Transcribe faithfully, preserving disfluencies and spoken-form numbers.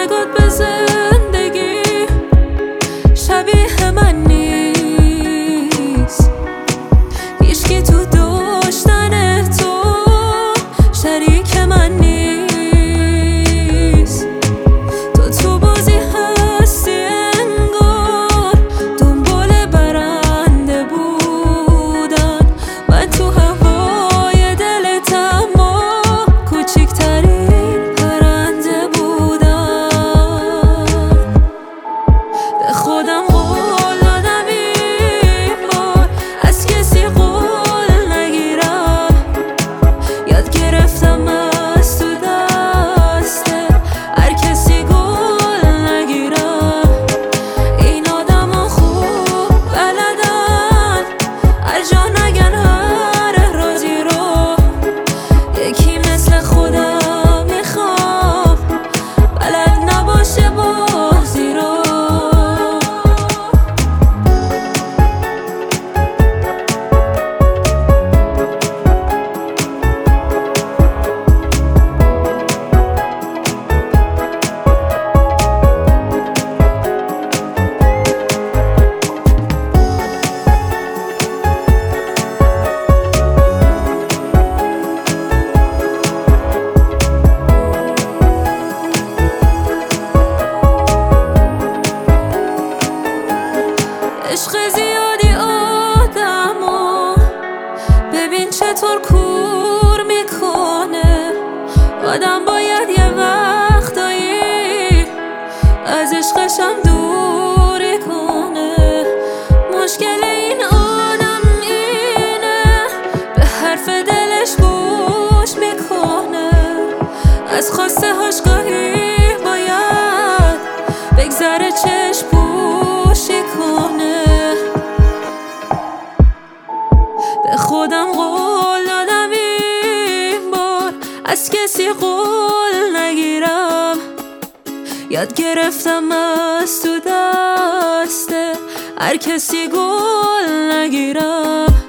نگات به زندگی شبیه من نیست. هیچکی تو داشتن تو شریک من نیست. تو تو بازی هستی انگار دنبال برنده بودن. من تو هوای دلت اما کوچیکترین پرنده بودم. به خودم قول دادم این بار از کسی قول نگیرم. یاد گرفتم از تو دسته هر کسی گل نگیرم. این آدم ها خوب بلدن هر جا نگن هر رازی رو. یکی مثل خودم میخوام بلد نباشه بازی رو. عشق زیادی آدمو ببین چطور کور میکنه. آدم باید یه وقتایی از عشقشم دوری کنه. مشکل این آدم اینه به حرف دلش گوش میکنه. از خواسته هاش گاهی باید بگذره چشم پوشی کنه. به خودم قول دادم این بار از کسی قول نگیرم. یاد گرفتم از تو دسته هر کسی گل نگیرم.